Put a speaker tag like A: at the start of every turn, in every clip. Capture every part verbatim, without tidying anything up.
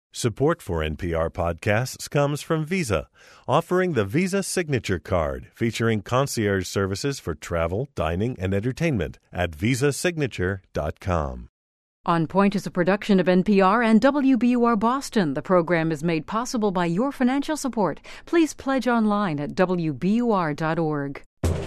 A: Support for N P R podcasts comes from Visa, offering the Visa Signature Card, featuring concierge services for travel, dining, and entertainment at visa signature dot com.
B: On Point is a production of N P R and W B U R Boston. The program is made possible by your financial support. Please pledge online at w b u r dot org.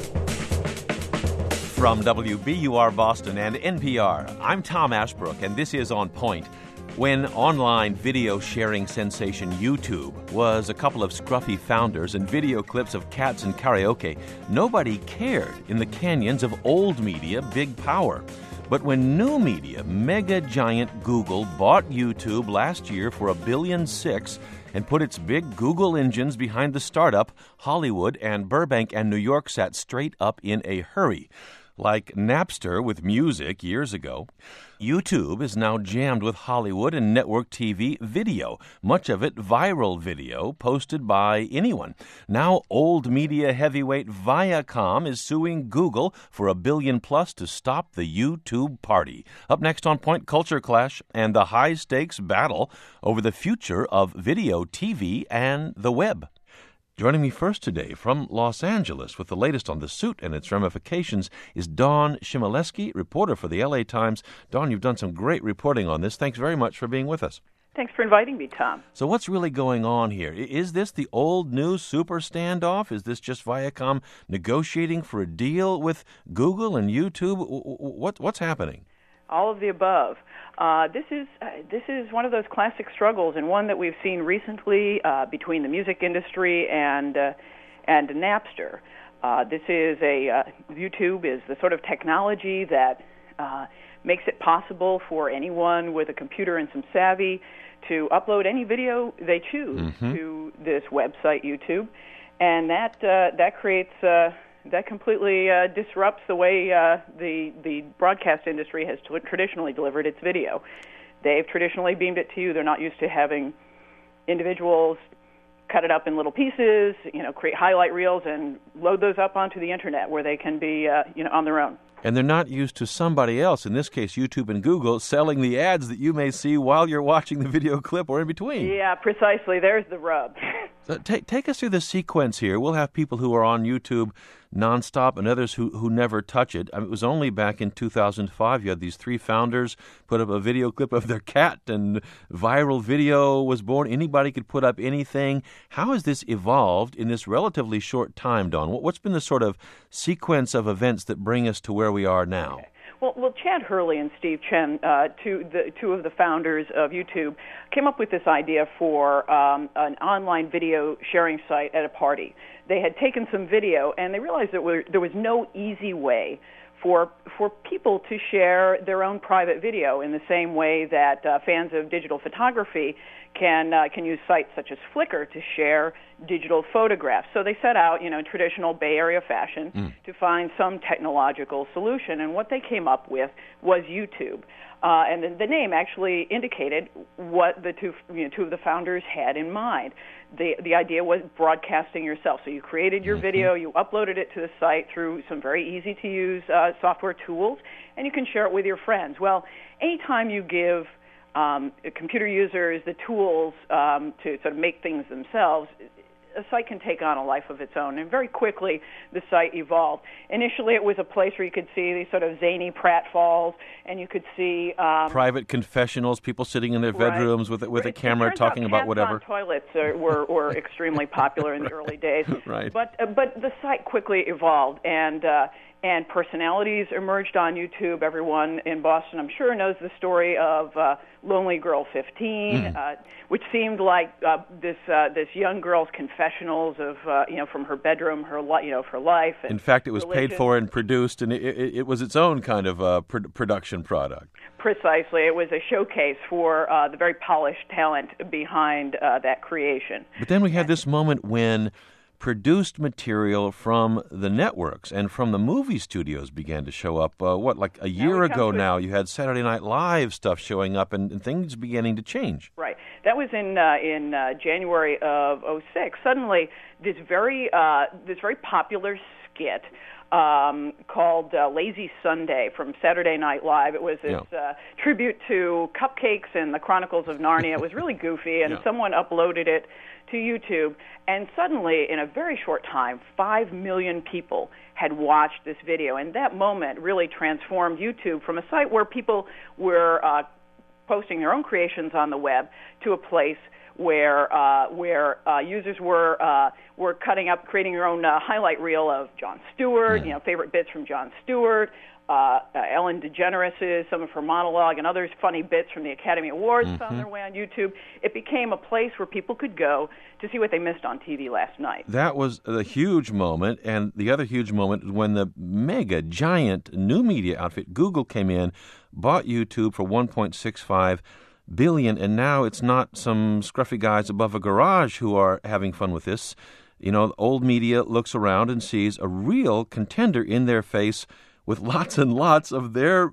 C: From W B U R Boston and N P R, I'm Tom Ashbrook, and this is On Point. When online video sharing sensation YouTube was a couple of scruffy founders and video clips of cats and karaoke, nobody cared in the canyons of old media big power. But when new media, mega giant Google bought YouTube last year for a billion six and put its big Google engines behind the startup, Hollywood and Burbank and New York sat straight up in a hurry. Like Napster with music years ago, YouTube is now jammed with Hollywood and network T V video, much of it viral video posted by anyone. Now old media heavyweight Viacom is suing Google for a billion plus to stop the YouTube party. Up next on Point, Culture Clash and the high-stakes battle over the future of video, T V, and the web. Joining me first today from Los Angeles with the latest on the suit and its ramifications is Dawn Chmielewski, reporter for the L A Times. Dawn, you've done some great reporting on this. Thanks very much for being with us.
D: Thanks for inviting me, Tom.
C: So what's really going on here? Is this the old new super standoff? Is this just Viacom negotiating for a deal with Google and YouTube? What, what's happening?
D: All of the above. Uh, this is uh, this is one of those classic struggles, and one that we've seen recently uh, between the music industry and uh, and Napster. Uh, this is a uh, YouTube is the sort of technology that uh, makes it possible for anyone with a computer and some savvy to upload any video they choose mm-hmm. to this website YouTube, and that uh, that creates. Uh, That completely uh, disrupts the way uh, the the broadcast industry has t- traditionally delivered its video. They've traditionally beamed it to you. They're not used to having individuals cut it up in little pieces, you know, create highlight reels and load those up onto the internet where they can be, uh, you know, on their own.
C: And they're not used to somebody else, in this case YouTube and Google, selling the ads that you may see while you're watching the video clip or in between.
D: Yeah, precisely. There's the rub.
C: So take, take us through the sequence here. We'll have people who are on YouTube nonstop and others who, who never touch it. I mean, it was only back in two thousand five you had these three founders put up a video clip of their cat, and viral video was born. Anybody could put up anything. How has this evolved in this relatively short time, Dawn? What's been the sort of sequence of events that bring us to where we are now?
D: Okay. Well, well, Chad Hurley and Steve Chen, uh, two, the, two of the founders of YouTube, came up with this idea for um, an online video sharing site at a party. They had taken some video, and they realized that there was no easy way for for people to share their own private video in the same way that uh, fans of digital photography can uh, can use sites such as Flickr to share digital photographs. So they set out, you know, in traditional Bay Area fashion mm. to find some technological solution, and what they came up with was YouTube. Uh, and the, the name actually indicated what the two, you know, two of the founders had in mind. The the idea was broadcasting yourself. So you created your mm-hmm. video, you uploaded it to the site through some very easy-to-use uh, software tools, and you can share it with your friends. Well, anytime you give um, computer users the tools um, to sort of make things themselves, a site can take on a life of its own, and very quickly the site evolved. Initially, it was a place where you could see these sort of zany pratfalls, and you could see um,
C: private confessionals, people sitting in their
D: right.
C: bedrooms with with
D: it,
C: a camera talking about whatever.
D: Cats on toilets are, were were extremely popular in the early days,
C: right?
D: But uh, but the site quickly evolved, and uh, and personalities emerged on YouTube. Everyone in Boston, I'm sure, knows the story of uh, Lonely Girl fifteen, mm. uh, which seemed like uh, this uh, this young girl's confessionals of uh, you know from her bedroom, her li- you know of her life. And
C: in fact, it was
D: religion.
C: paid for and produced, and it, it, it was its own kind of uh, pr- production product.
D: Precisely, it was a showcase for uh, the very polished talent behind uh, that creation.
C: But then we had this moment when produced material from the networks and from the movie studios began to show up. Uh, what, like a year ago now, you had Saturday Night Live stuff showing up and, and things beginning to change.
D: Right. That was in uh, in uh, January of oh six. Suddenly, this very uh, this very popular skit um, called uh, Lazy Sunday from Saturday Night Live. It was this
C: yeah.
D: uh, tribute to cupcakes and the Chronicles of Narnia. It was really goofy, and
C: yeah.
D: someone uploaded it to YouTube, and suddenly, in a very short time, five million people had watched this video, and that moment really transformed YouTube from a site where people were uh, posting their own creations on the web to a place where uh, where uh, users were uh, were cutting up, creating their own uh, highlight reel of Jon Stewart,
C: mm.
D: you know, favorite bits from Jon Stewart, uh, uh, Ellen DeGeneres, some of her monologue, and others funny bits from the Academy Awards
C: mm-hmm.
D: found their way on YouTube. It became a place where people could go to see what they missed on T V last night.
C: That was a huge moment, and the other huge moment is when the mega, giant new media outfit, Google, came in, bought YouTube for one point six five billion dollars, and now it's not some scruffy guys above a garage who are having fun with this. You know, old media looks around and sees a real contender in their face with lots and lots of their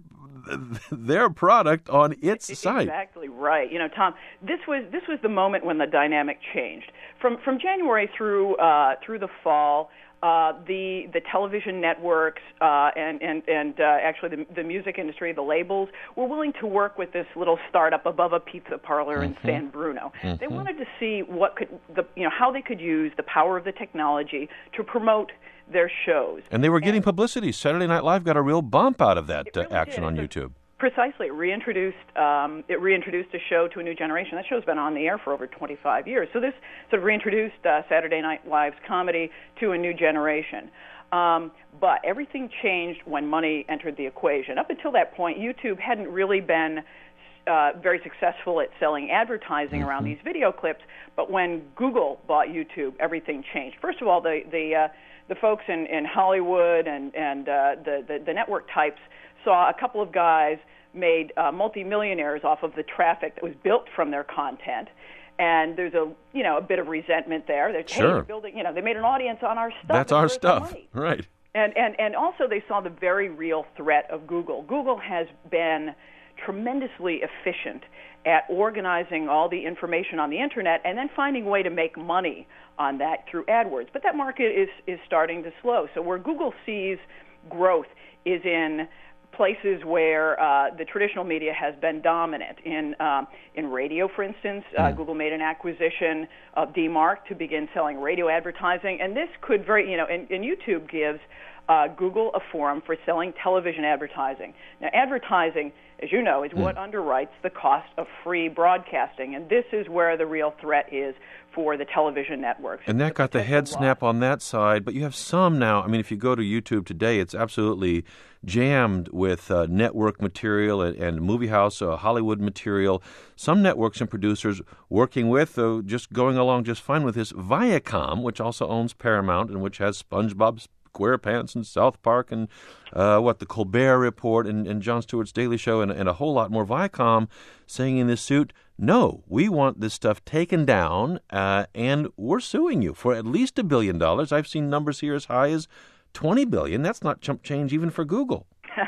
C: their product on its site.
D: Exactly right. You know, Tom, this was this was the moment when the dynamic changed. From from January through uh, through the fall, uh, the the television networks uh, and and and uh, actually the, the music industry, the labels, were willing to work with this little startup above a pizza parlor mm-hmm. in San Bruno. Mm-hmm. They wanted to see what could the you know how they could use the power of the technology to promote their shows.
C: And they were getting
D: and
C: publicity. Saturday Night Live got a real bump out of that
D: really
C: uh, action
D: did.
C: on
D: so,
C: YouTube.
D: Precisely. It reintroduced, um, it reintroduced a show to a new generation. That show's been on the air for over twenty-five years. So this sort of reintroduced uh, Saturday Night Live's comedy to a new generation. Um, but everything changed when money entered the equation. Up until that point, YouTube hadn't really been Uh, very successful at selling advertising mm-hmm. around these video clips, but when Google bought YouTube, everything changed. First of all, the the uh, the folks in, in Hollywood and and uh, the, the the network types saw a couple of guys made uh, multimillionaires off of the traffic that was built from their content, and there's a you know a bit of resentment there. They're
C: sure.
D: hey, building, you know, they made an audience on our stuff.
C: That's our stuff, right?
D: And and and also they saw the very real threat of Google. Google has been tremendously efficient at organizing all the information on the internet and then finding a way to make money on that through AdWords. But that market is, is starting to slow. So where Google sees growth is in places where uh, the traditional media has been dominant. In um, in radio, for instance, uh, mm. Google made an acquisition of D Mark to begin selling radio advertising, and this could very, you know, and, and YouTube gives uh, Google a forum for selling television advertising. Now, advertising, as you know, is mm. what underwrites the cost of free broadcasting, and this is where the real threat is for the television networks.
C: And that got the head snap on that side, but you have some now. I mean, if you go to YouTube today, it's absolutely jammed with uh, network material and, and movie house, uh, Hollywood material. Some networks and producers working with, uh, just going along just fine with this, Viacom, which also owns Paramount and which has SpongeBob SquarePants and South Park and uh, what the Colbert Report and, and Jon Stewart's Daily Show and, and a whole lot more. Viacom saying in this suit, no, we want this stuff taken down, uh, and we're suing you for at least a billion dollars. I've seen numbers here as high as twenty billion dollars. That's not chump change even for Google.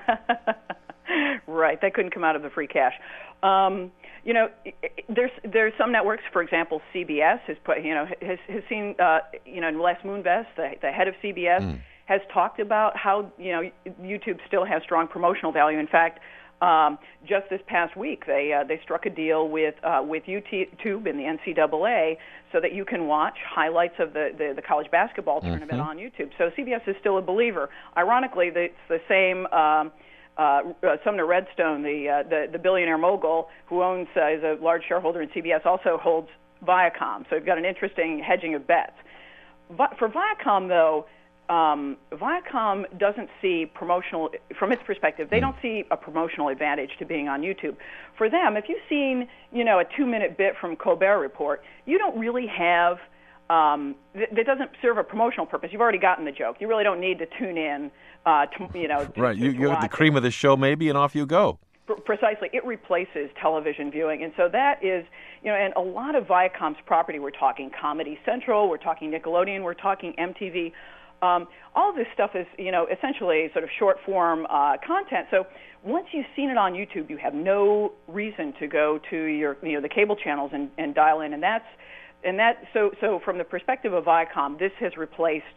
D: Right, that couldn't come out of the free cash. Um, you know, there's there's some networks, for example, C B S has put, you know, has has seen, uh, you know, Les Moonves, the, the head of C B S, mm. has talked about how, you know, YouTube still has strong promotional value. In fact, Um, just this past week, they uh, they struck a deal with uh, with YouTube and the N C double A so that you can watch highlights of the, the, the college basketball tournament mm-hmm. on YouTube. So C B S is still a believer. Ironically, the, it's the same um, uh, Sumner Redstone, the, uh, the the billionaire mogul who owns uh, is a large shareholder in C B S, also holds Viacom. So you've got an interesting hedging of bets. Vi- for Viacom, though. Um, Viacom doesn't see promotional, from its perspective, they don't see a promotional advantage to being on YouTube. For them, if you've seen, you know, a two-minute bit from Colbert Report, you don't really have, um, th- that doesn't serve a promotional purpose. You've already gotten the joke. You really don't need to tune in, uh, to, you know. To,
C: right,
D: to,
C: you,
D: to
C: you have the cream of the show maybe, and off you go.
D: Precisely. It replaces television viewing. And so that is, you know, and a lot of Viacom's property, we're talking Comedy Central, we're talking Nickelodeon, we're talking M T V. Um, all this stuff is, you know, essentially sort of short-form uh, content. So once you've seen it on YouTube, you have no reason to go to your, you know, the cable channels and, and dial in. And that's, and that. So, so from the perspective of Viacom, this has replaced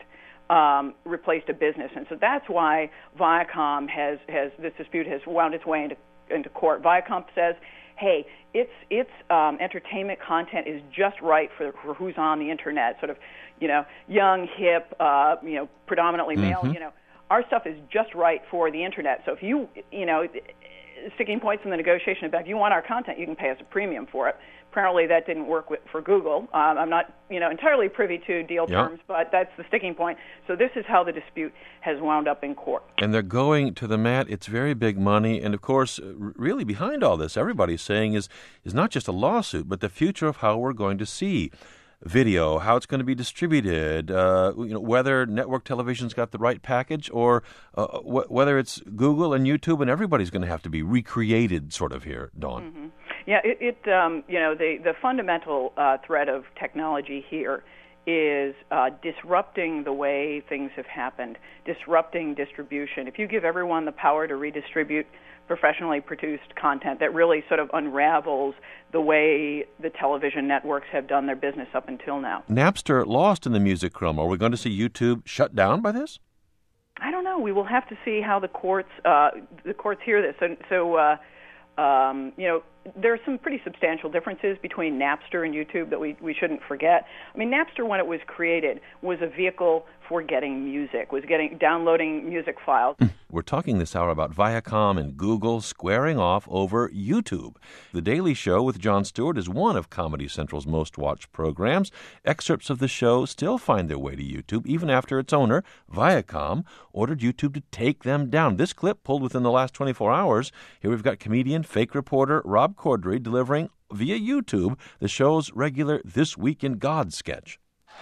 D: um, replaced a business. And so that's why Viacom has, has this dispute has wound its way into, into court. Viacom says, hey, its its um, entertainment content is just right for, for who's on the internet, sort of, you know, young, hip, uh, you know, predominantly male.
C: Mm-hmm.
D: You know, our stuff is just right for the internet. So if you, you know, sticking points in the negotiation about if you want our content, you can pay us a premium for it. Apparently, that didn't work with, for Google. Um, I'm not, you know, entirely privy to deal
C: yep.
D: terms, but that's the sticking point. So this is how the dispute has wound up in court.
C: And they're going to the mat. It's very big money. And, of course, really behind all this, everybody's saying is is not just a lawsuit, but the future of how we're going to see video, how it's going to be distributed, uh, you know, whether network television's got the right package, or uh, wh- whether it's Google and YouTube, and everybody's going to have to be recreated sort of here, Dawn.
D: Mm-hmm. Yeah, it, it um, you know, the, the fundamental uh, threat of technology here is uh, disrupting the way things have happened, disrupting distribution. If you give everyone the power to redistribute professionally produced content, that really sort of unravels the way the television networks have done their business up until now.
C: Napster lost in the music realm. Are we going to see YouTube shut down by this?
D: I don't know. We will have to see how the courts uh, the courts hear this. So, so uh, um, you know, there are some pretty substantial differences between Napster and YouTube that we, we shouldn't forget. I mean, Napster, when it was created, was a vehicle for getting music, was getting downloading music files.
C: We're talking this hour about Viacom and Google squaring off over YouTube. The Daily Show with Jon Stewart is one of Comedy Central's most watched programs. Excerpts of the show still find their way to YouTube, even after its owner, Viacom, ordered YouTube to take them down. This clip pulled within the last twenty-four hours. Here we've got comedian, fake reporter Rob Corddry delivering via YouTube the show's regular This Week in God sketch.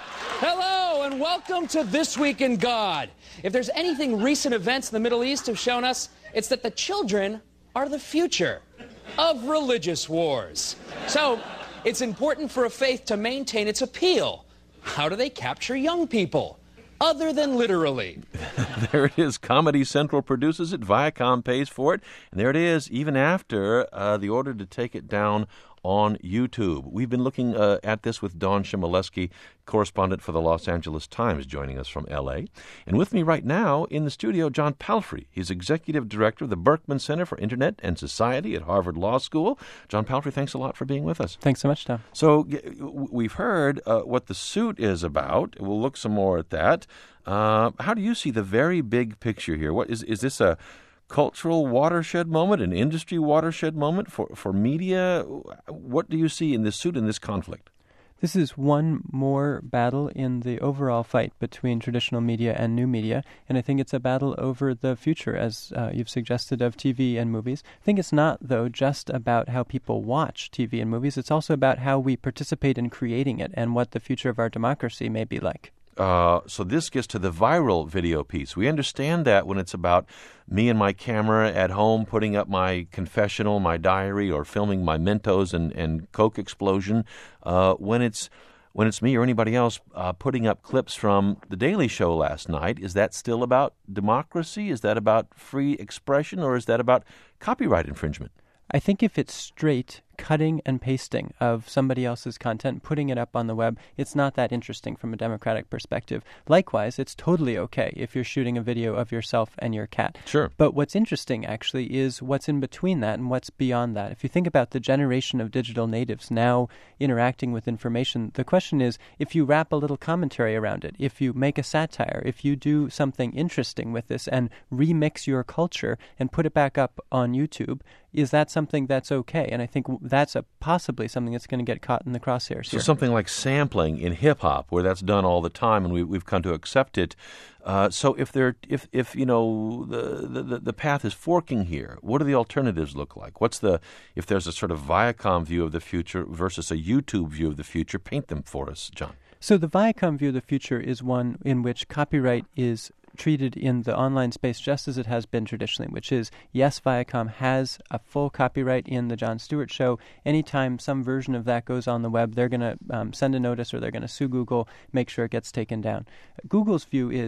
E: Hello and welcome to This Week in God. If there's anything recent events in the Middle East have shown us, it's that the children are the future of religious wars. So it's important for a faith to maintain its appeal. How do they capture young people? Other than literally.
C: There it is. Comedy Central produces it. Viacom pays for it. And there it is, even after uh, the order to take it down on YouTube. We've been looking uh, at this with Dawn Chmielewski, correspondent for the Los Angeles Times, joining us from L A. And with me right now in the studio, John Palfrey. He's executive director of the Berkman Center for Internet and Society at Harvard Law School. John Palfrey, thanks a lot for being with us.
F: Thanks so much, Tom.
C: So we've heard uh, what the suit is about. We'll look some more at that. Uh, how do you see the very big picture here? What is is this a cultural watershed moment, an industry watershed moment for, for media? What do you see in this suit, in this conflict?
F: This is one more battle in the overall fight between traditional media and new media, and I think it's a battle over the future, as uh, you've suggested, of T V and movies. I think it's not, though, just about how people watch T V and movies. It's also about how we participate in creating it and what the future of our democracy may be like.
C: Uh, so this gets to the viral video piece. We understand that when it's about me and my camera at home putting up my confessional, my diary, or filming my Mentos and, and Coke explosion. Uh, when it's when it's me or anybody else uh, putting up clips from The Daily Show last night, is that still about democracy? Is that about free expression? Or is that about copyright infringement?
F: I think if it's straight cutting and pasting of somebody else's content, putting it up on the web, it's not that interesting from a democratic perspective. Likewise, it's totally okay if you're shooting a video of yourself and your cat.
C: Sure.
F: But what's interesting, actually, is what's in between that and what's beyond that. If you think about the generation of digital natives now interacting with information, the question is, if you wrap a little commentary around it, if you make a satire, if you do something interesting with this and remix your culture and put it back up on YouTube, is that something that's okay? And I think that's a, possibly something that's going to get caught in the crosshairs
C: So
F: here.
C: something like sampling in hip-hop, where that's done all the time, and we, we've come to accept it. Uh, so if there, if if you know the, the the path is forking here, what do the alternatives look like? What's the if there's a sort of Viacom view of the future versus a YouTube view of the future? Paint them for us, John.
F: So the Viacom view of the future is one in which copyright is treated in the online space just as it has been traditionally, which is, yes, Viacom has a full copyright in the Jon Stewart Show. Anytime some version of that goes on the web, they're going to um, send a notice or they're going to sue Google, make sure it gets taken down. Google's view is,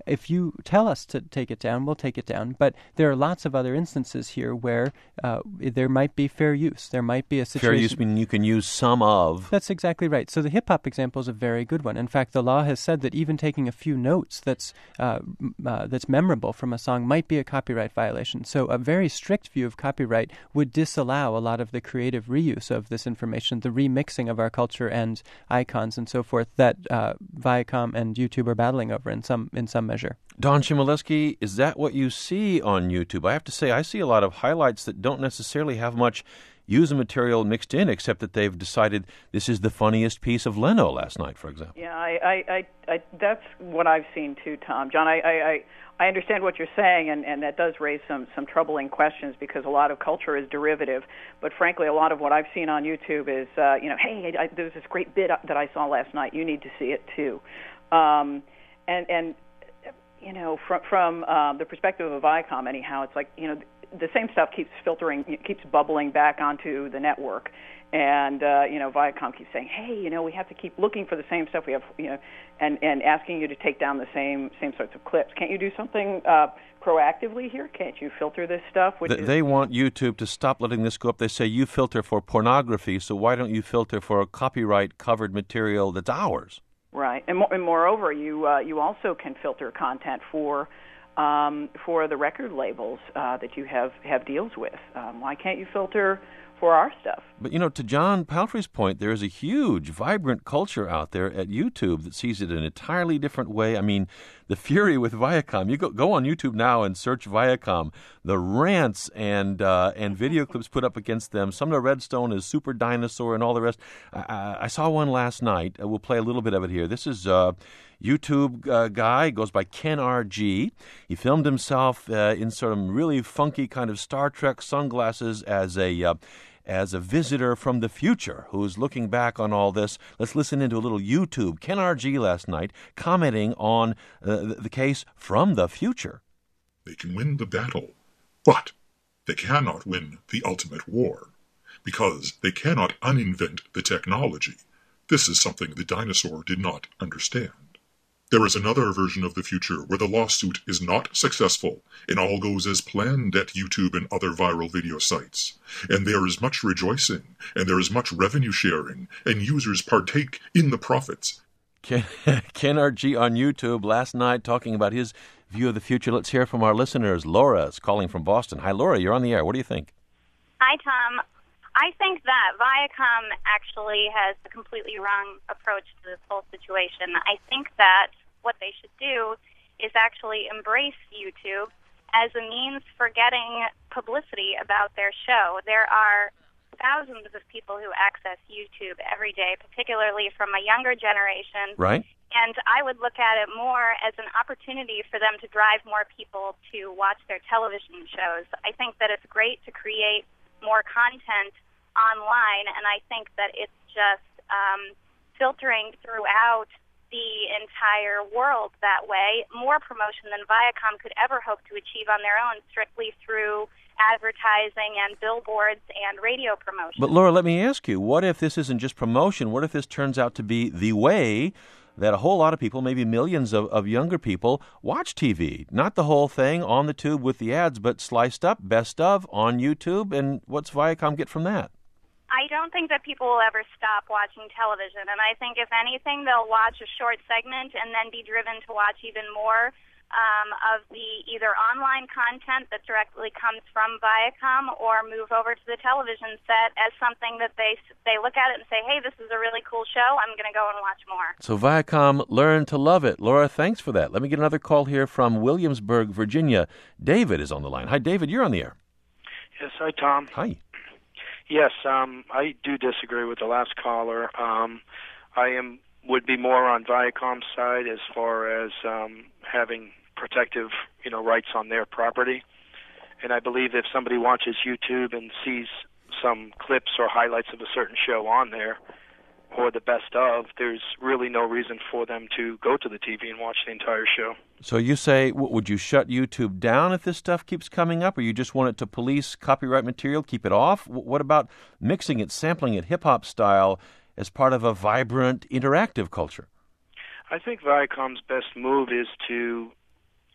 F: if you tell us to take it down, we'll take it down. But there are lots of other instances here where uh, there might be fair use. There might be a situation...
C: Fair use meaning you can use some of...
F: That's exactly right. So the hip-hop example is a very good one. In fact, the law has said that even taking a few notes that's uh, uh, that's memorable from a song might be a copyright violation. So a very strict view of copyright would disallow a lot of the creative reuse of this information, the remixing of our culture and icons and so forth that uh, Viacom and YouTube are battling over in some in some measure.
C: Don Chmielewski, is that what you see on YouTube? I have to say, I see a lot of highlights that don't necessarily have much user material mixed in, except that they've decided this is the funniest piece of Leno last night, for example.
D: Yeah, I, I, I, I that's what I've seen too, Tom. John, I, I, I understand what you're saying, and, and that does raise some, some troubling questions because a lot of culture is derivative. But frankly, a lot of what I've seen on YouTube is, uh, you know, hey, I, there was this great bit that I saw last night. You need to see it too. Um, and and you know, from from uh, the perspective of Viacom, anyhow, it's like, you know, the same stuff keeps filtering, keeps bubbling back onto the network, and uh, you know, Viacom keeps saying, "Hey, you know, we have to keep looking for the same stuff. We have, you know, and, and asking you to take down the same same sorts of clips. Can't you do something uh, proactively here? Can't you filter this stuff?" Which
C: Th-
D: is-
C: they want YouTube to stop letting this go up. They say you filter for pornography, so why don't you filter for copyright covered material that's ours?
D: Right, and, mo- and moreover, you uh, you also can filter content for. Um, for the record labels uh, that you have, have deals with. Um, why can't you filter for our stuff?
C: But, you know, to John Palfrey's point, there is a huge, vibrant culture out there at YouTube that sees it an entirely different way. I mean, the fury with Viacom. You go, go on YouTube now and search Viacom. The rants and uh, and video clips put up against them. Sumner Redstone is Super Dinosaur and all the rest. I, I saw one last night. We'll play a little bit of it here. This is... Uh, YouTube uh, guy, goes by Ken R G. He filmed himself uh, in some really funky kind of Star Trek sunglasses as a uh, as a visitor from the future who's looking back on all this. Let's listen into a little YouTube. Ken R G last night commenting on uh, the case from the future.
G: They can win the battle, but they cannot win the ultimate war because they cannot uninvent the technology. This is something the dinosaur did not understand. There is another version of the future where the lawsuit is not successful and all goes as planned at YouTube and other viral video sites. And there is much rejoicing, and there is much revenue sharing, and users partake in the profits.
C: Ken, Ken R G on YouTube last night talking about his view of the future. Let's hear from our listeners. Laura is calling from Boston. Hi, Laura, you're on the air. What do you think?
H: Hi, Tom. I think that Viacom actually has a completely wrong approach to this whole situation. I think that what they should do is actually embrace YouTube as a means for getting publicity about their show. There are thousands of people who access YouTube every day, particularly from a younger generation.
C: Right.
H: And I would look at it more as an opportunity for them to drive more people to watch their television shows. I think that it's great to create more content online, and I think that it's just um, filtering throughout the entire world that way, more promotion than Viacom could ever hope to achieve on their own, strictly through advertising and billboards and radio promotion.
C: But Laura, let me ask you, what if this isn't just promotion? What if this turns out to be the way that a whole lot of people, maybe millions of, of younger people, watch T V? Not the whole thing on the tube with the ads, but sliced up, best of, on YouTube, and what's Viacom get from that?
H: I don't think that people will ever stop watching television, and I think if anything, they'll watch a short segment and then be driven to watch even more um, of the either online content that directly comes from Viacom or move over to the television set as something that they they look at it and say, hey, this is a really cool show, I'm going to go and watch more.
C: So Viacom, learn to love it. Laura, thanks for that. Let me get another call here from Williamsburg, Virginia. David is on the line. Hi, David, you're on the air.
I: Yes, hi, Tom.
C: Hi.
I: Yes, um, I do disagree with the last caller. Um, I am would be more on Viacom's side as far as um, having protective, you know, rights on their property. And I believe if somebody watches YouTube and sees some clips or highlights of a certain show on there, or the best of, there's really no reason for them to go to the T V and watch the entire show.
C: So you say, w- would you shut YouTube down if this stuff keeps coming up, or you just want it to police copyright material, keep it off? W- what about mixing it, sampling it hip-hop style as part of a vibrant, interactive culture?
I: I think Viacom's best move is to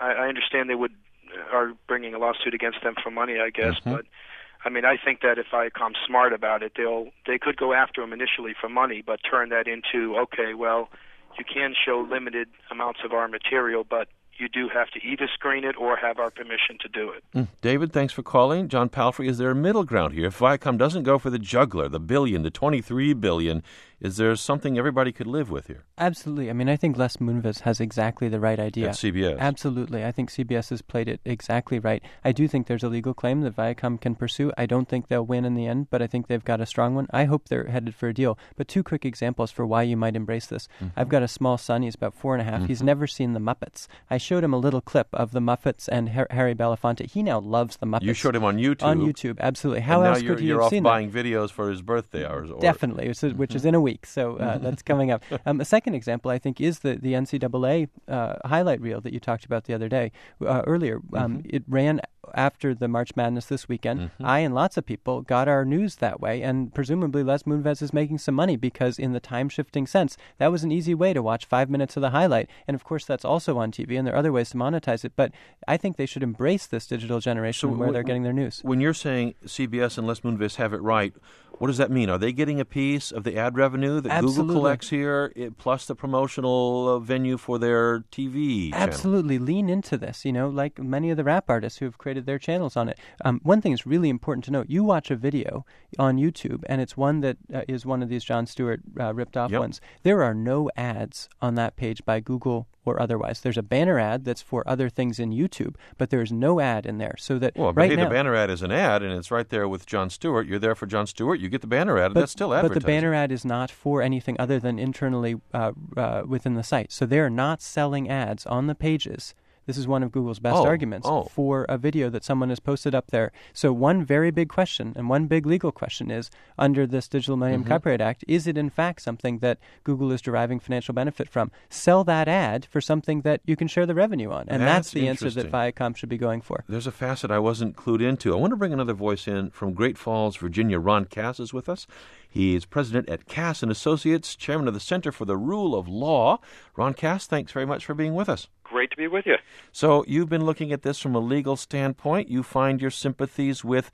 I: I, I understand they would are bringing a lawsuit against them for money, I guess,
C: Mm-hmm.
I: but I mean, I think that if Viacom's smart about it, they'll they could go after them initially for money, but turn that into, okay, well, you can show limited amounts of our material, but you do have to either screen it or have our permission to do it.
C: Mm. David, thanks for calling. John Palfrey, is there a middle ground here? If Viacom doesn't go for the juggler, the billion, the twenty-three billion, is there something everybody could live with here?
F: Absolutely. I mean, I think Les Moonves has exactly the right idea.
C: At C B S.
F: Absolutely. I think C B S has played it exactly right. I do think there's a legal claim that Viacom can pursue. I don't think they'll win in the end, but I think they've got a strong one. I hope they're headed for a deal. But two quick examples for why you might embrace this. Mm-hmm. I've got a small son. He's about four and a half. Mm-hmm. He's never seen the Muppets. I showed him a little clip of the Muppets and Har- Harry Belafonte. He now loves the Muppets.
C: You showed him on YouTube.
F: On YouTube, absolutely. How
C: and
F: else
C: now you're,
F: could he
C: you're
F: have
C: off
F: seen
C: buying
F: that?
C: videos for his birthday hours. Or...
F: Definitely, which is, which is in a week. So uh, that's coming up. Um, a second example, I think, is the, the N C double A uh, highlight reel that you talked about the other day, uh, earlier. Um, mm-hmm. It ran after the March Madness this weekend. Mm-hmm. I and lots of people got our news that way, and presumably Les Moonves is making some money because in the time-shifting sense, that was an easy way to watch five minutes of the highlight. And of course, that's also on T V, and there are other ways to monetize it. But I think they should embrace this digital generation
C: so
F: where
C: w-
F: they're getting their news.
C: When you're saying C B S and Les Moonves have it right, what does that mean? Are they getting a piece of the ad revenue that
F: Absolutely.
C: Google collects here, it, plus the promotional uh, venue for their T V channel?
F: Absolutely. Lean into this, you know, like many of the rap artists who have created their channels on it. Um, one thing is really important to note. You watch a video on YouTube, and it's one that uh, is one of these Jon Stewart uh, ripped-off
C: yep.
F: ones. There are no ads on that page by Google or otherwise. There's a banner ad that's for other things in YouTube, but there's no ad in there. So that
C: well, but
F: right
C: hey,
F: now,
C: the banner ad is an ad, and it's right there with Jon Stewart. You're there for Jon Stewart. You get the banner ad, and
F: but,
C: that's still advertising.
F: But the banner ad is not for anything other than internally uh, uh, within the site. So they're not selling ads on the pages. This is one of Google's best
C: oh,
F: arguments
C: oh.
F: for a video that someone has posted up there. So one very big question and one big legal question is, under this Digital Millennium mm-hmm. Copyright Act, is it in fact something that Google is deriving financial benefit from? Sell that ad for something that you can share the revenue on. And that's,
C: that's
F: the answer that Viacom should be going for.
C: There's a facet I wasn't clued into. I want to bring another voice in from Great Falls, Virginia. Ron Cass is with us. He's president at Cass and Associates, chairman of the Center for the Rule of Law. Ron Cass, thanks very much for being with us.
J: Great to be with you.
C: So you've been looking at this from a legal standpoint. You find your sympathies with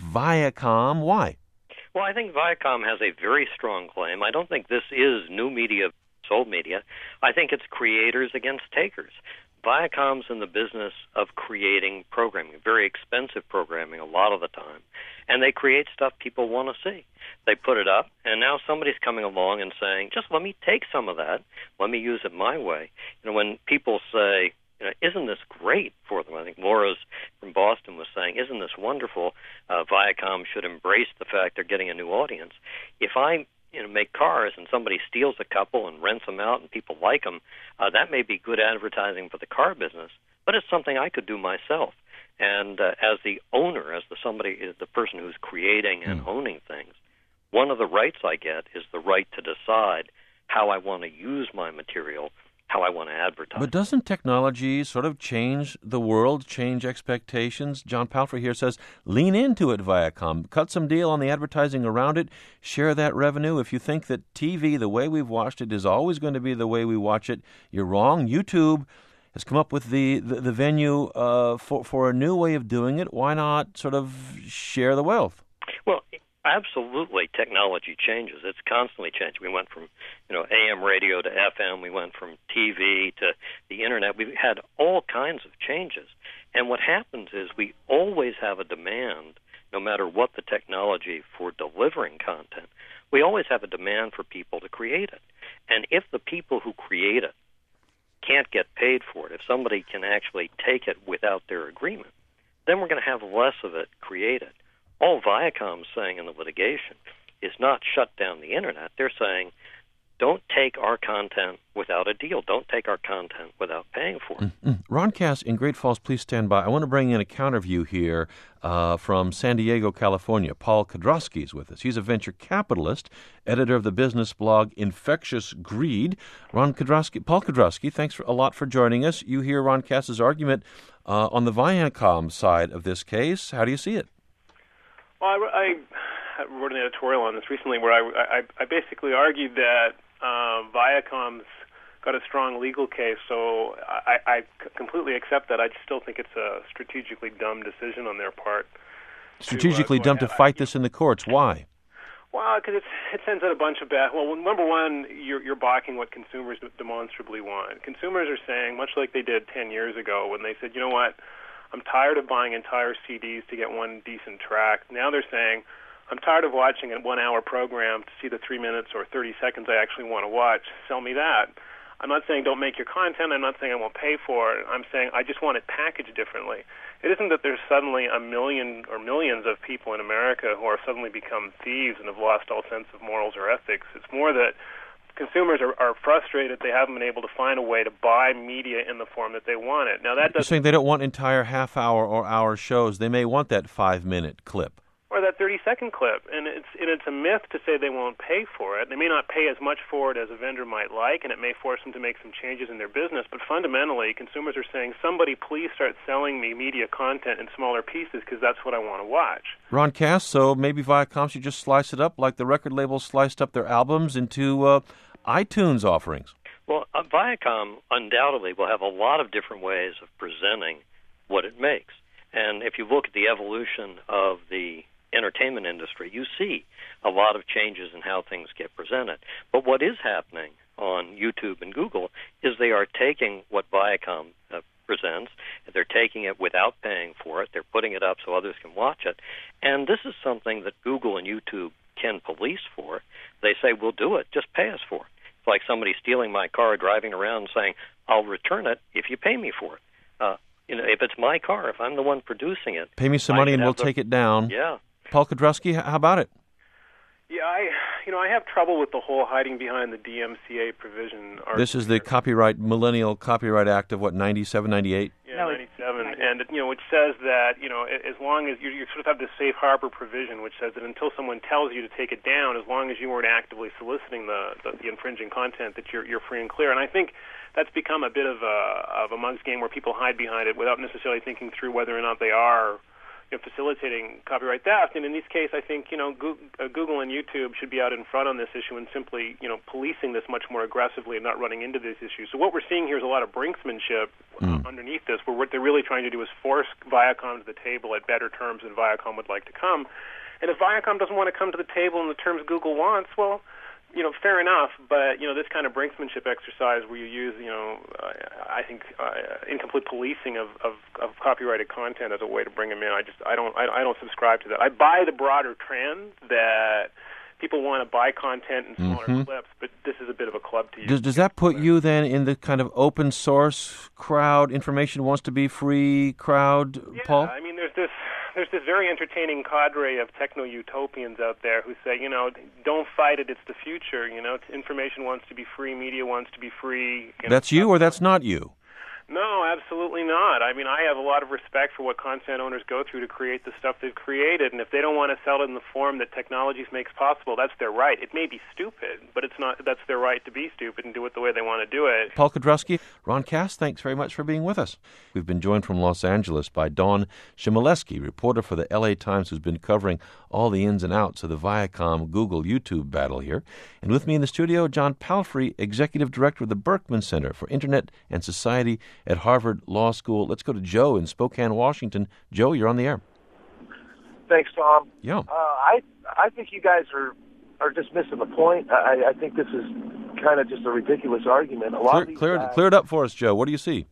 C: Viacom. Why?
J: Well, I think Viacom has a very strong claim. I don't think this is new media, old media. I think it's creators against takers. Viacom's in the business of creating programming, very expensive programming a lot of the time, and they create stuff people want to see. They put it up, and now somebody's coming along and saying, just let me take some of that, let me use it my way. You know, when people say, you know, isn't this great for them? I think Laura's from Boston was saying, isn't this wonderful? Uh, Viacom should embrace the fact they're getting a new audience. If I you know, make cars and somebody steals a couple and rents them out and people like them, uh, that may be good advertising for the car business, but it's something I could do myself. And uh, as the owner, as the somebody, the person who's creating and mm. owning things, one of the rights I get is the right to decide how I want to use my material, how I want to advertise.
C: But doesn't technology sort of change the world, change expectations? John Palfrey here says, lean into it, Viacom. Cut some deal on the advertising around it. Share that revenue. If you think that T V, the way we've watched it, is always going to be the way we watch it, you're wrong. YouTube has come up with the, the, the venue uh, for, for a new way of doing it. Why not sort of share the wealth?
J: Well, absolutely, technology changes. It's constantly changing. We went from, you know, A M radio to F M. We went from T V to the Internet. We've had all kinds of changes. And what happens is we always have a demand, no matter what the technology for delivering content, we always have a demand for people to create it. And if the people who create it can't get paid for it, if somebody can actually take it without their agreement, then we're going to have less of it created. All Viacom's saying in the litigation is not shut down the Internet. They're saying, don't take our content without a deal. Don't take our content without paying for it.
C: Mm-hmm. Ron Cass in Great Falls, please stand by. I want to bring in a counterview here uh, from San Diego, California. Paul Kudrowski is with us. He's a venture capitalist, editor of the business blog Infectious Greed. Ron Kudrowski, Paul Kudrowski, thanks for, a lot for joining us. You hear Ron Cass's argument uh, on the Viacom side of this case. How do you see it?
K: Well, I, I wrote an editorial on this recently where I, I, I basically argued that uh, Viacom's got a strong legal case. So I, I completely accept that. I still think it's a strategically dumb decision on their part.
C: Strategically
K: to, uh,
C: dumb to fight this in the courts. Why?
K: Well, because it sends out a bunch of bad. Well, number one, you're, you're blocking what consumers demonstrably want. Consumers are saying, much like they did ten years ago when they said, you know what, I'm tired of buying entire C Ds to get one decent track. Now they're saying, I'm tired of watching a one-hour program to see the three minutes or thirty seconds I actually want to watch. Sell me that. I'm not saying don't make your content. I'm not saying I won't pay for it. I'm saying I just want it packaged differently. It isn't that there's suddenly a million or millions of people in America who are suddenly become thieves and have lost all sense of morals or ethics. It's more that consumers are, are frustrated they haven't been able to find a way to buy media in the form that they want it. Now that
C: You're
K: doesn't
C: saying they don't want entire half-hour or hour shows. They may want that five-minute clip.
K: or that thirty-second clip, and it's and it's a myth to say they won't pay for it. They may not pay as much for it as a vendor might like, and it may force them to make some changes in their business. But fundamentally, consumers are saying, somebody please start selling me media content in smaller pieces because that's what I want to watch.
C: Ron Cass, so maybe Viacom should just slice it up like the record labels sliced up their albums into uh, iTunes offerings.
J: Well, uh, Viacom undoubtedly will have a lot of different ways of presenting what it makes. And if you look at the evolution of the entertainment industry, you see a lot of changes in how things get presented. But what is happening on YouTube and Google is they are taking what Viacom uh, presents, they're taking it without paying for it, they're putting it up so others can watch it. And this is something that Google and YouTube can police for. They say, we'll do it, just pay us for it. It's like somebody stealing my car, driving around and saying, I'll return it if you pay me for it. Uh, you know, if it's my car, if I'm the one producing it.
C: Pay me some
J: I
C: money and we'll
J: the,
C: take it down.
J: Yeah.
C: Paul Kudrowski, how about it?
K: Yeah, I, you know, I have trouble with the whole hiding behind the D M C A provision.
C: This is the copyright, Millennial Copyright Act of, what, ninety-seven, ninety-eight?
K: Yeah, no, ninety-seven, and, you know, which says that, you know, as long as you, you sort of have this safe harbor provision, which says that until someone tells you to take it down, as long as you weren't actively soliciting the, the, the infringing content, that you're, you're free and clear. And I think that's become a bit of a, of a mug's game where people hide behind it without necessarily thinking through whether or not they are, you know, facilitating copyright theft. And in this case, I think, you know, Google and YouTube should be out in front on this issue and simply, you know, policing this much more aggressively and not running into these issues. So what we're seeing here is a lot of brinksmanship mm. uh, underneath this, where what they're really trying to do is force Viacom to the table at better terms than Viacom would like to come. And if Viacom doesn't want to come to the table in the terms Google wants, well, you know, fair enough, but, you know, this kind of brinksmanship exercise where you use, you know, uh, I think uh, incomplete policing of, of, of copyrighted content as a way to bring them in, I just, I don't, I, I don't subscribe to that. I buy the broader trend that people want to buy content in smaller mm-hmm. clips, but this is a bit of a club to use.
C: Does, does that put you then in the kind of open source crowd, information wants to be free crowd,
K: yeah,
C: Paul?
K: I mean, there's this... There's this very entertaining cadre of techno-utopians out there who say, you know, don't fight it, it's the future. You know, information wants to be free, media wants to be free. You know,
C: that's you or that's not you?
K: No, absolutely not. I mean, I have a lot of respect for what content owners go through to create the stuff they've created, and if they don't want to sell it in the form that technology makes possible, that's their right. It may be stupid, but it's not. That's their right to be stupid and do it the way they want to do it.
C: Paul Kudrowski, Ron Cass, thanks very much for being with us. We've been joined from Los Angeles by Dawn Chmielewski, reporter for the L A Times, who's been covering all the ins and outs of the Viacom Google YouTube battle here. And with me in the studio, John Palfrey, Executive Director of the Berkman Center for Internet and Society at Harvard Law School. Let's go to Joe in Spokane, Washington. Joe, you're on the air.
L: Thanks, Tom.
C: Yeah.
L: Uh, I I think you guys are are just missing the point. I, I think this is kind of just a ridiculous argument. A lot
C: clear,
L: of these
C: clear,
L: guys,
C: clear it up for us, Joe. What do you see?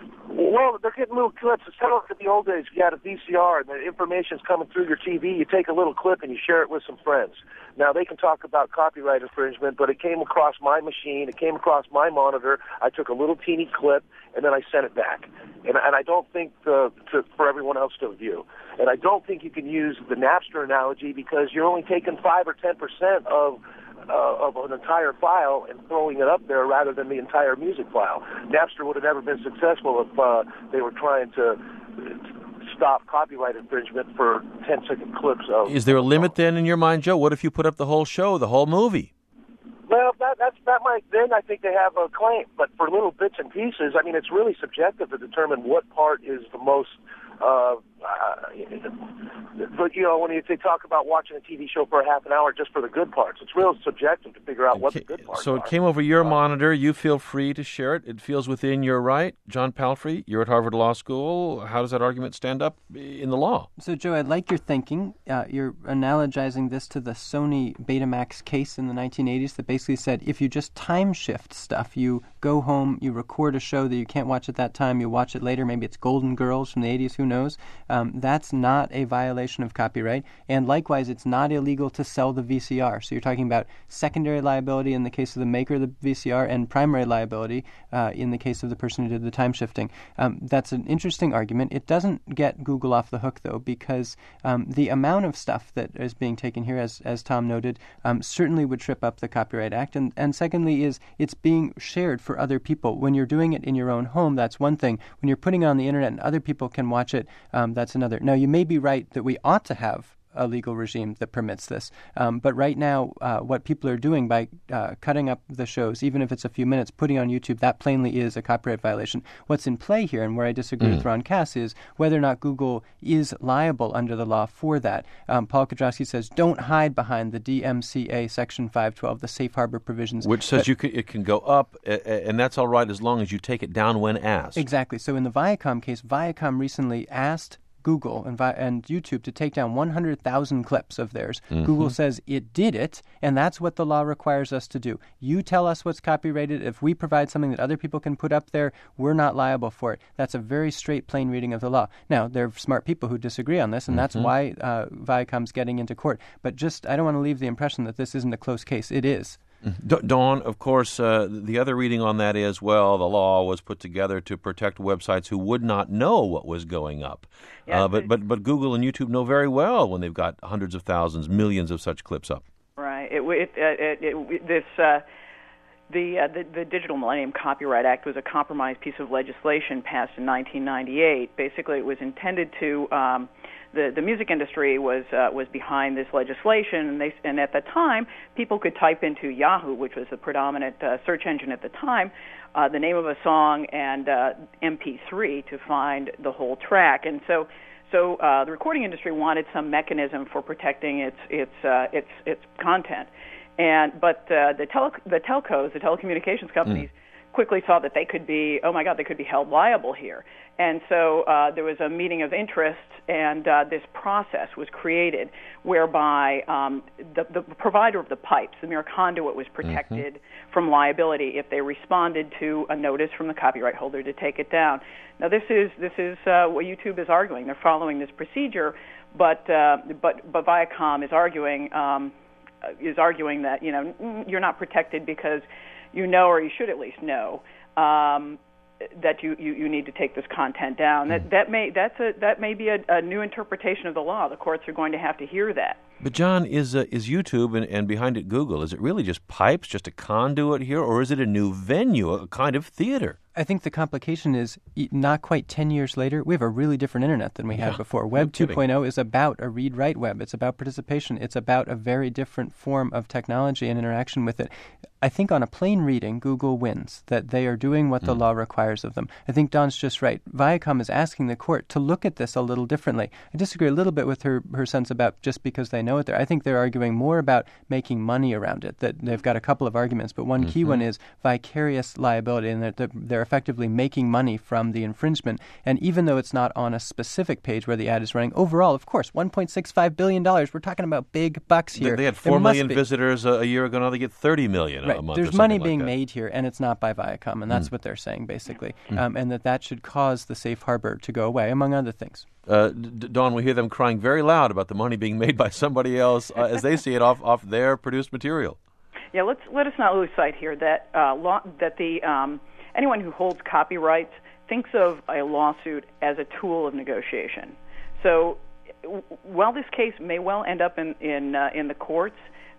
L: Well, they're getting little clips. It's kind of like the old days. You had a V C R, and the information's coming through your T V. You take a little clip, and you share it with some friends. Now, they can talk about copyright infringement, but it came across my machine. It came across my monitor. I took a little teeny clip, and then I sent it back. And, and I don't think the, to, for everyone else to view. And I don't think you can use the Napster analogy because you're only taking five or ten percent of Uh, of an entire file and throwing it up there rather than the entire music file. Napster would have never been successful if uh, they were trying to stop copyright infringement for ten-second clips of...
C: Is there a limit then in your mind, Joe? What if you put up the whole show, the whole movie?
L: Well, that, that's, that might, then I think they have a claim. But for little bits and pieces, I mean, it's really subjective to determine what part is the most... Uh, Uh, but, you know, when you, they talk about watching a T V show for a half an hour just for the good parts, it's real subjective to figure out what the good parts
C: so
L: are.
C: So it came over your monitor. You feel free to share it. It feels within your right. John Palfrey, you're at Harvard Law School. How does that argument stand up in the law?
F: So, Joe, I like your thinking. Uh, you're analogizing this to the Sony Betamax case in the nineteen eighties that basically said if you just time shift stuff, you go home, you record a show that you can't watch at that time, you watch it later, maybe it's Golden Girls from the eighties, who knows? Um, that's not a violation of copyright. And likewise, it's not illegal to sell the V C R. So you're talking about secondary liability in the case of the maker of the V C R and primary liability uh, in the case of the person who did the time shifting. Um, that's an interesting argument. It doesn't get Google off the hook, though, because um, the amount of stuff that is being taken here, as as Tom noted, um, certainly would trip up the Copyright Act. And, and secondly is it's being shared for other people. When you're doing it in your own home, that's one thing. When you're putting it on the internet and other people can watch it, um, that's another. Now, you may be right that we ought to have a legal regime that permits this. Um, but right now, uh, what people are doing by uh, cutting up the shows, even if it's a few minutes, putting on YouTube, that plainly is a copyright violation. What's in play here, and where I disagree mm. with Ron Cass, is whether or not Google is liable under the law for that. Um, Paul Kudrowski says, don't hide behind the D M C A Section five twelve, the safe harbor provisions.
C: Which says
F: but,
C: you can, it can go up, and that's all right as long as you take it down when asked.
F: Exactly. So in the Viacom case, Viacom recently asked Google and, Vi- and YouTube to take down one hundred thousand clips of theirs. Mm-hmm. Google says it did it, and that's what the law requires us to do. You tell us what's copyrighted. If we provide something that other people can put up there, we're not liable for it. That's a very straight, plain reading of the law. Now, there are smart people who disagree on this, and mm-hmm. that's why uh, Viacom's getting into court. But just, I don't want to leave the impression that this isn't a close case. It is.
C: Dawn, of course, uh, the other reading on that is, well, the law was put together to protect websites who would not know what was going up. Yes, uh, but, but but Google and YouTube know very well when they've got hundreds of thousands, millions of such clips up.
D: Right. It, it, it, it, this uh, the, uh, the the Digital Millennium Copyright Act was a compromise piece of legislation passed in nineteen ninety-eight. Basically, it was intended to um, The, the music industry was uh, was behind this legislation, and they and at the time people could type into Yahoo, which was the predominant uh, search engine at the time, uh, the name of a song and uh, M P three to find the whole track. And so, so uh, the recording industry wanted some mechanism for protecting its its uh, its its content, and but uh, the tele the telcos, the telecommunications companies. Mm. quickly saw that they could be, oh my God, they could be held liable here. And so uh, there was a meeting of interests, and uh, this process was created whereby um, the, the provider of the pipes, the mere conduit, was protected mm-hmm. from liability if they responded to a notice from the copyright holder to take it down. Now, this is this is uh, what YouTube is arguing. They're following this procedure, but uh, but but Viacom is arguing um, is arguing that you know you're not protected because you know, or you should at least know, um, that you, you, you need to take this content down. That that may that's a that may be a, a new interpretation of the law. The courts are going to have to hear that.
C: But John, is uh, is YouTube and, and behind it Google? Is it really just pipes, just a conduit here, or is it a new venue, a kind of theater?
F: I think the complication is not quite ten years later, we have a really different internet than we yeah, had before. Web no two point oh is about a read-write web. It's about participation. It's about a very different form of technology and interaction with it. I think on a plain reading, Google wins, that they are doing what the mm. law requires of them. I think Dawn's just right. Viacom is asking the court to look at this a little differently. I disagree a little bit with her, her sense about just because they know it there. I think they're arguing more about making money around it, that they've got a couple of arguments, but one mm-hmm. key one is vicarious liability, and that they're effectively making money from the infringement. And even though it's not on a specific page where the ad is running, overall, of course, one point six five billion dollars. We're talking about big bucks here.
C: They, they had four million visitors a, a year ago. Now they get thirty million
F: right.
C: a month.
F: There's money
C: like
F: being
C: that.
F: made here, and it's not by Viacom, and that's mm. what they're saying, basically, mm. um, and that that should cause the safe harbor to go away, among other things.
C: Uh, D- Dawn, we hear them crying very loud about the money being made by somebody else uh, as they see it off, off their produced material.
D: Yeah, let's let us not lose sight here that uh, law, that the um, anyone who holds copyrights thinks of a lawsuit as a tool of negotiation. So, w- while this case may well end up in in uh, in the courts,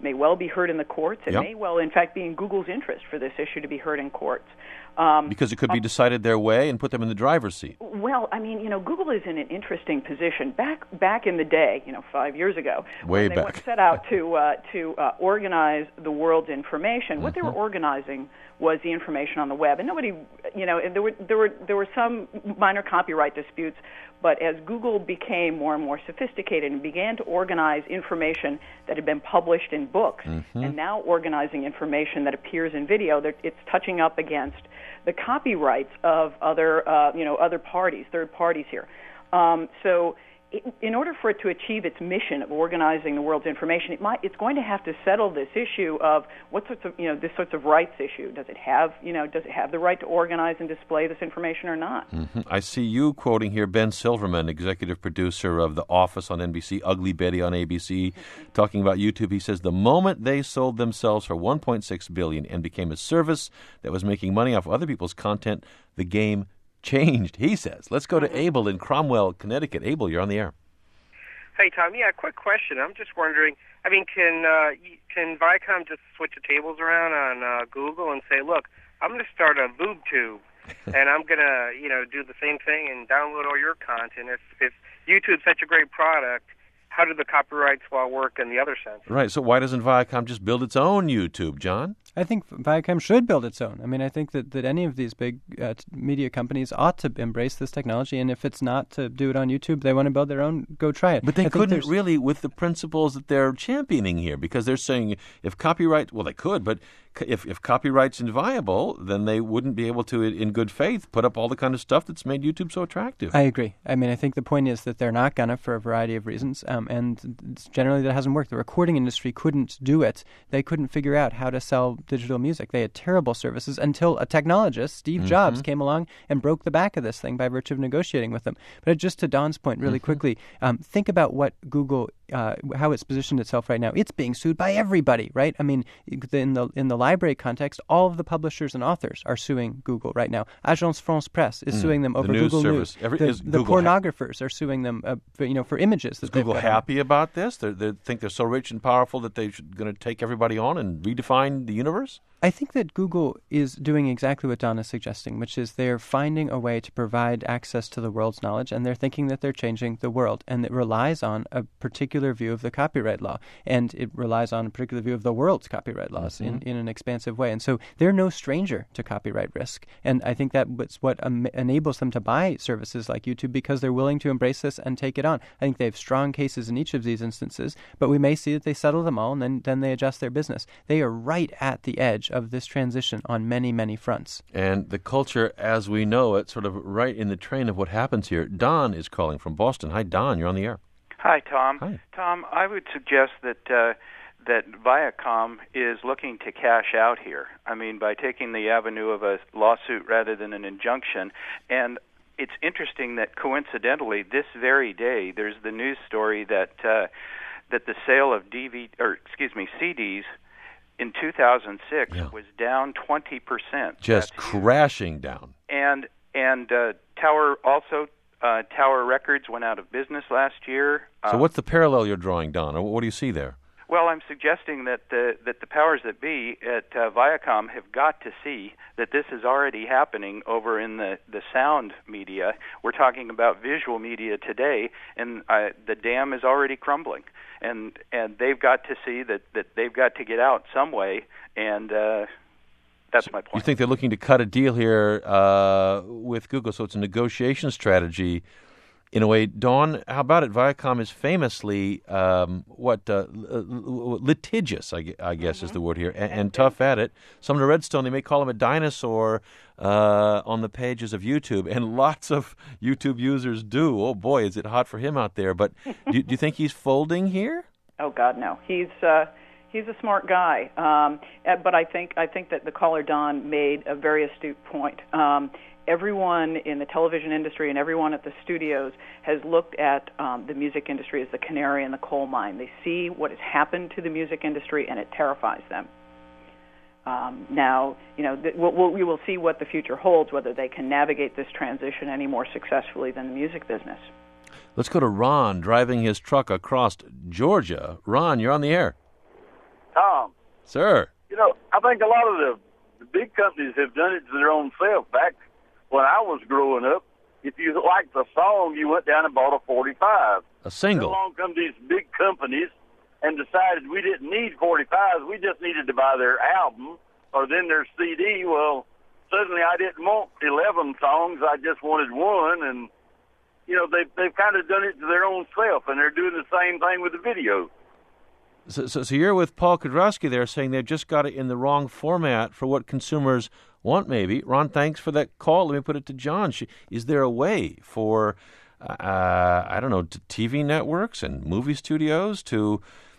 D: may well be heard in the courts. It
C: Yep.
D: may well, in fact, be in Google's interest for this issue to be heard in courts. Um,
C: Because it could be decided their way and put them in the driver's seat.
D: well, I mean, you know, Google is in an interesting position. Back back in the day, you know, five years ago,
C: Way
D: when they
C: back.
D: went- set out to uh, to uh, organize the world's information, what they were
C: Mhm.
D: organizing was the information on the web, and nobody, you know, and there were there were there were some minor copyright disputes, but as Google became more and more sophisticated and began to organize information that had been published in books,
M: Mhm.
D: and now organizing information that appears in video, that it's touching up against the copyrights of other, uh, you know, other parties, third parties here. Um, so, it, in order for it to achieve its mission of organizing the world's information, it might, it's going to have to settle this issue of what sorts of, you know, this sorts of rights issue. Does it have, you know, does it have the right to organize and display this information or not?
C: Mhm. I see you quoting here Ben Silverman, executive producer of The Office on N B C, Ugly Betty on A B C, talking about YouTube. He says, the moment they sold themselves for one point six billion dollars and became a service that was making money off other people's content, the game changed, he says. Let's go to Abel in Cromwell, Connecticut. Abel, you're on the air.
N: Hey, Tom. Yeah, quick question. I'm just wondering, I mean, can uh, y- can Viacom just switch the tables around on uh, Google and say, look, I'm going to start a BoobTube, and I'm going to, you know, do the same thing and download all your content. If, if YouTube's such a great product, how do the copyrights law work in the other sense?
C: Right, so why doesn't Viacom just build its own YouTube, John?
F: I think Viacom should build its own. I mean, I think that, that any of these big uh, t- media companies ought to embrace this technology, and if it's not to do it on YouTube, they want to build their own, go try it.
C: But they
F: I think
C: couldn't
F: there's-
C: really with the principles that they're championing here, because they're saying if copyright, well, they could, but c- if, if copyright's inviolable, then they wouldn't be able to, in good faith, put up all the kind of stuff that's made YouTube so attractive.
F: I agree. I mean, I think the point is that they're not going to for a variety of reasons, um, and it's generally that hasn't worked. The recording industry couldn't do it. They couldn't figure out how to sell digital music. They had terrible services until a technologist, Steve
C: Mhm.
F: Jobs, came along and broke the back of this thing by virtue of negotiating with them. But just to Don's point, really
C: Mhm.
F: quickly, um, think about what Google, uh, how it's positioned itself right now. It's being sued by everybody, right? I mean, in the in the library context, all of the publishers and authors are suing Google right now. Agence France Presse is
C: Mm,
F: suing them
C: the
F: over
C: news
F: Google
C: service.
F: News.
C: Every-
F: the
C: is
F: the
C: Google ha-
F: pornographers are suing them, uh, for, you know, for images.
C: Is
F: that they've
C: Google
F: got on.
C: happy about this? They they think they're so rich and powerful that they're going to take everybody on and redefine the universe?
F: I think that Google is doing exactly what Don is suggesting, which is they're finding a way to provide access to the world's knowledge, and they're thinking that they're changing the world, and it relies on a particular view of the copyright law, and it relies on a particular view of the world's copyright laws in,
C: Mhm.
F: in an expansive way. And so they're no stranger to copyright risk, and I think that's what um, enables them to buy services like YouTube, because they're willing to embrace this and take it on. I think they have strong cases in each of these instances, but we may see that they settle them all, and then, then they adjust their business. They are right at the edge of this transition on many, many fronts.
C: And the culture as we know it, sort of right in the train of what happens here. Don is calling from Boston. Hi, Don. You're on the air.
M: Hi, Tom.
C: Hi.
M: Tom, I would suggest that uh, that Viacom is looking to cash out here. I mean, by taking the avenue of a lawsuit rather than an injunction. And it's interesting that coincidentally, this very day, there's the news story that uh, that the sale of D V D or excuse me C Ds in two thousand six
C: Yeah.
M: was down twenty percent.
C: Just crashing down.
M: And and uh, Tower also uh, Tower Records went out of business last year.
C: So
M: Uh,
C: what's the parallel you're drawing, Don? Or what do you see there?
M: Well, I'm suggesting that the that the powers that be at uh, Viacom have got to see that this is already happening over in the, the sound media. We're talking about visual media today, and uh, the dam is already crumbling. And and they've got to see that, that they've got to get out some way, and uh, that's my point.
C: You think they're looking to cut a deal here uh, with Google, so it's a negotiation strategy in a way. Dawn, how about it? Viacom is famously, um, what, uh, litigious, I, gu- I guess is the word here, and, and tough at it. Sumner Redstone, they may call him a dinosaur uh, on the pages of YouTube, and lots of YouTube users do. Oh, boy, is it hot for him out there. But do, do you think he's folding here?
D: Oh God, no. He's uh, he's a smart guy, um, uh, but I think I think that the caller Don made a very astute point. Um, everyone in the television industry and everyone at the studios has looked at um, the music industry as the canary in the coal mine. They see what has happened to the music industry, and it terrifies them. Um, now, you know, th- we'll, we'll, we will see what the future holds, whether they can navigate this transition any more successfully than the music business.
C: Let's go to Ron driving his truck across Georgia. Ron, you're on the air.
O: Tom.
C: Sir.
O: You know, I think a lot of the, the big companies have done it to their own self. Back when I was growing up, if you liked the song, you went down and bought a forty-five.
C: A single.
O: Then along come these big companies and decided we didn't need forty-fives. We just needed to buy their album or then their C D. Well, suddenly I didn't want eleven songs. I just wanted one. And, you know, they've, they've kind of done it to their own self, and they're doing the same thing with the video.
C: So, so, so you're with Paul Kudrowski there saying they've just got it in the wrong format for what consumers want, maybe. Ron, thanks for that call. Let me put it to John. Is there a way for, uh, I don't know, T V networks and movie studios to,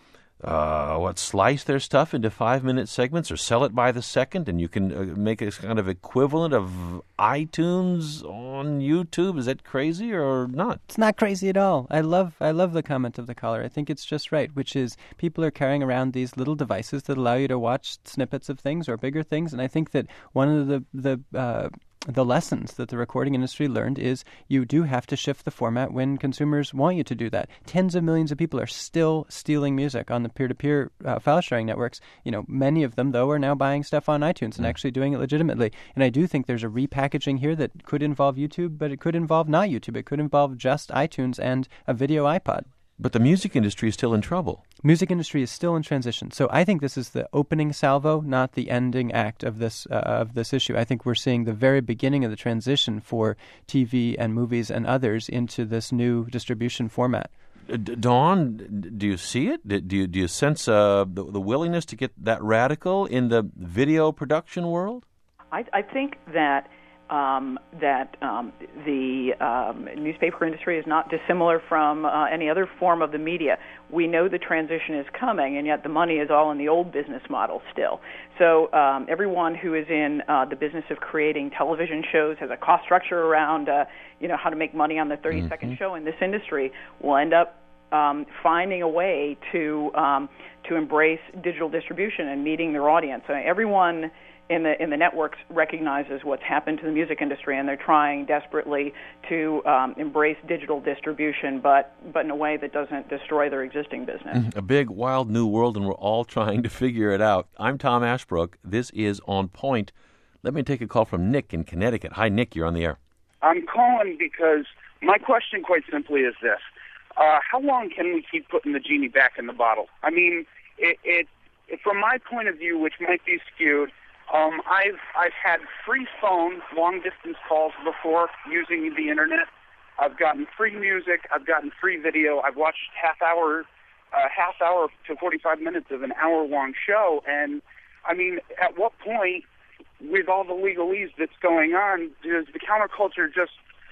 C: uh, what, slice their stuff into five-minute segments or sell it by the second, and you can uh, make a kind of equivalent of iTunes on YouTube? Is that crazy or not?
F: It's not crazy at all. I love I love the comment of the caller. I think it's just right, which is people are carrying around these little devices that allow you to watch snippets of things or bigger things, and I think that one of the, the uh, the lessons that the recording industry learned is you do have to shift the format when consumers want you to do that. Tens of millions of people are still stealing music on the peer-to-peer uh, file sharing networks. You know, many of them, though, are now buying stuff on iTunes and mm. actually doing it legitimately. And I do think there's a repackaging here that could involve YouTube, but it could involve not YouTube. It could involve just iTunes and a video iPod.
C: But the music industry is still in trouble.
F: Music industry is still in transition. So I think this is the opening salvo, not the ending act of this uh, of this issue. I think we're seeing the very beginning of the transition for T V and movies and others into this new distribution format.
C: D- Dawn, do you see it? Do you, do you sense uh, the, the willingness to get that radical in the video production world?
D: I, I think that Um, that um, the um, newspaper industry is not dissimilar from uh, any other form of the media. We know the transition is coming, and yet the money is all in the old business model still. So um, everyone who is in uh, the business of creating television shows has a cost structure around, uh, you know, how to make money on the thirty-second mm-hmm. show in this industry will end up um, finding a way to um, to embrace digital distribution and meeting their audience. I mean, everyone in the in the networks recognizes what's happened to the music industry, and they're trying desperately to um, embrace digital distribution, but but in a way that doesn't destroy their existing business.
C: A big, wild new world, and we're all trying to figure it out. I'm Tom Ashbrook. This is On Point. Let me take a call from Nick in Connecticut. Hi, Nick. You're on the air.
P: I'm calling because my question, quite simply, is this: uh, how long can we keep putting the genie back in the bottle? I mean, it, it, it from my point of view, which might be skewed. Um, I've I've had free phone long distance calls before using the internet. I've gotten free music. I've gotten free video. I've watched half hour, uh, half hour to forty-five minutes of an hour long show. And I mean, at what point, with all the legalese that's going on, does the counterculture just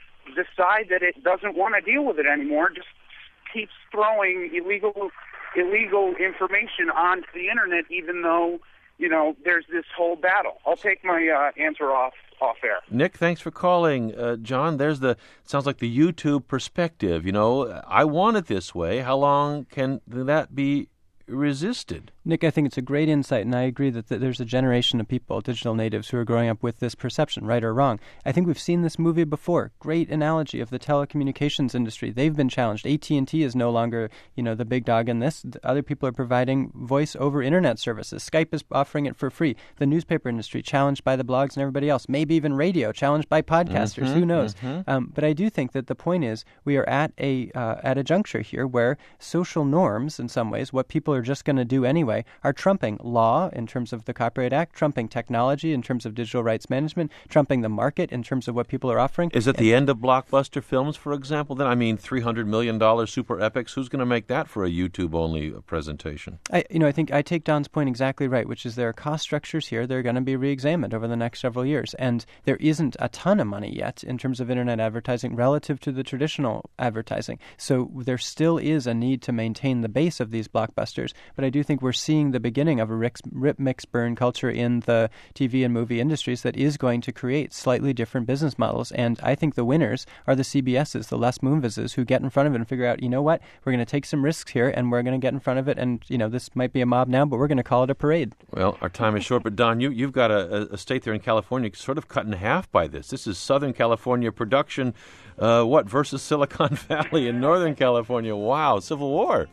P: decide that it doesn't want to deal with it anymore? Just keeps throwing illegal illegal information onto the internet, even though, you know, there's this whole battle. I'll take my uh, answer off off air.
C: Nick, thanks for calling. Uh, John, there's the, sounds like the YouTube perspective. You know, I want it this way. How long can that be resisted?
F: Nick, I think it's a great insight, and I agree that th- there's a generation of people, digital natives, who are growing up with this perception, right or wrong. I think we've seen this movie before. Great analogy of the telecommunications industry. They've been challenged. A T and T is no longer, you know, the big dog in this. Other people are providing voice over internet services. Skype is offering it for free. The newspaper industry challenged by the blogs and everybody else. Maybe even radio challenged by podcasters.
C: Mm-hmm,
F: Who knows?
C: Mm-hmm.
F: Um, but I do think that the point is we are at a uh, at a juncture here where social norms, in some ways, what people are just going to do anyway, are trumping law in terms of the Copyright Act, trumping technology in terms of digital rights management, trumping the market in terms of what people are offering.
C: Is it the end of blockbuster films, for example? Then I mean, three hundred million dollars super epics. Who's going to make that for a YouTube-only presentation?
F: I, you know, I think I take Don's point exactly right, which is there are cost structures here. They're going to be re-examined over the next several years, and there isn't a ton of money yet in terms of internet advertising relative to the traditional advertising. So there still is a need to maintain the base of these blockbusters, but I do think we're seeing the beginning of a rip, rip mix, burn culture in the T V and movie industries that is going to create slightly different business models. And I think the winners are the C B S's, the Les Moonveses, who get in front of it and figure out, you know what, we're going to take some risks here and we're going to get in front of it. And, you know, this might be a mob now, but we're going to call it a parade.
C: Well, our time is short, but Don, you, you've got a, a state there in California sort of cut in half by this. This is Southern California production, uh, what, versus Silicon Valley in Northern California. Wow, Civil War.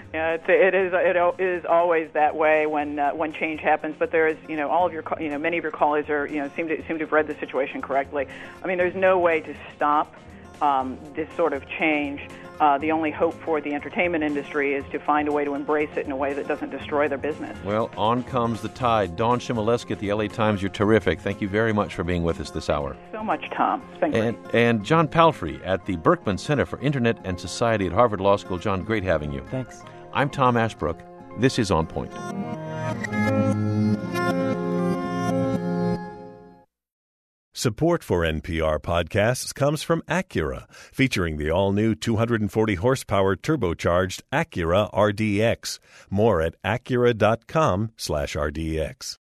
D: Yeah, it's, it is. It is always that way when uh, when change happens. But there is, you know, all of your, you know, many of your callers are, you know, seem to seem to have read the situation correctly. I mean, there's no way to stop um, this sort of change. Uh, the only hope for the entertainment industry is to find a way to embrace it in a way that doesn't destroy their business.
C: Well, on comes the tide. Dawn Chmielewski at the L A Times, you're terrific. Thank you very much for being with us this hour.
D: So much, Tom. It's been great.
C: And, and John Palfrey at the Berkman Center for Internet and Society at Harvard Law School. John, great having you.
F: Thanks.
C: I'm Tom Ashbrook. This is On Point.
A: Support for N P R podcasts comes from Acura, featuring the all-new two hundred forty horsepower turbocharged Acura R D X. More at acura dot com slash R D X.